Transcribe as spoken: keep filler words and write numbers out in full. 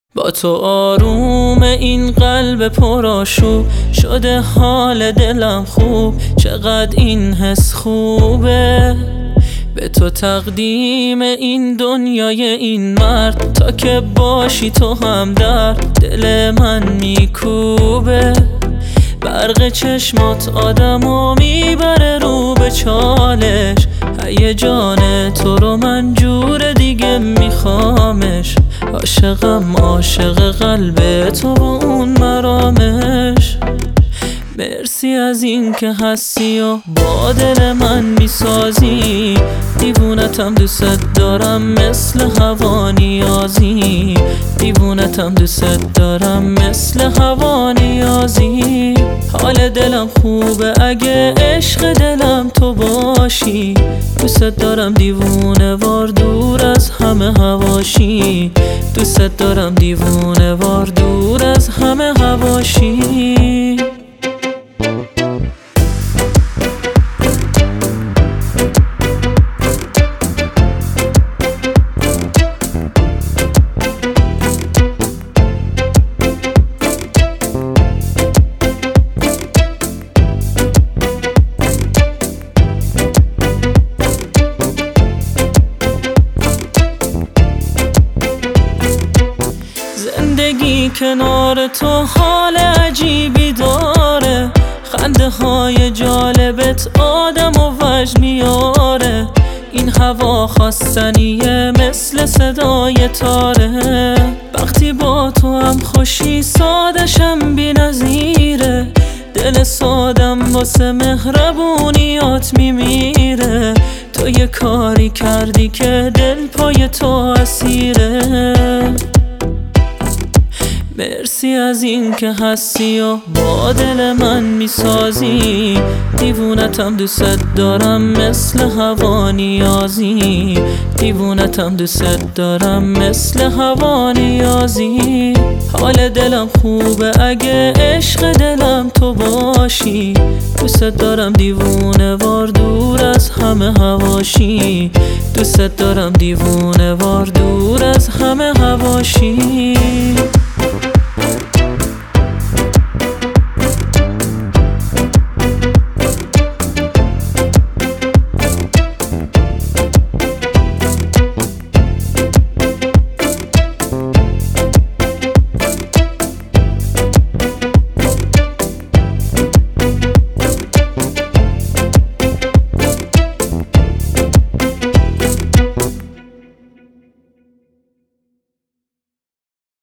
با تو آروم این قلب پرآشوب شده حال دلم خوب. چقدر این حس خوبه، به تو تقدیم این دنیای این مرد. تا که باشی تو هم در دل من میکوبه. برق چشمات آدمو میبره رو به چالش. هیجان تو رو من جور دیگه میخوامش. عاشقم عاشق قلب تو و اون مرامش. مرسی از این که هستی و با دل من میسازی. دیوونتم دوست دارم مثل هوا نیازی. دیوونتم دوست دارم مثل هوا نیازی. حال دلم خوبه اگه عشق دلم تو باشی. دوست دارم دیوونه وار دور از همه هواشی. دوست دارم دیوونه وار دور از همه هواشی. زندگی کنار تو حال عجیبی داره. خنده های جالبت آدم و وجد میاره. این هوا خواستنیه مثل صدای تاره. وقتی با تو هم خوشی سادشم بی نظیره. دل سادم واسه مهربونیات میمیره. تو یه کاری کردی که دل پای تو اسیره. مرسی از این که هستی و با دل من میسازی. دیوونتم دوست دارم مثل هوا نیازی. دیوونتم دوست دارم مثل هوا نیازی. حال دلم خوبه اگه عشق دلم تو باشی. دوست دارم دیوونه وار دور از همه هواشی. دوست دارم دیوونه وار دور از همه هواشی.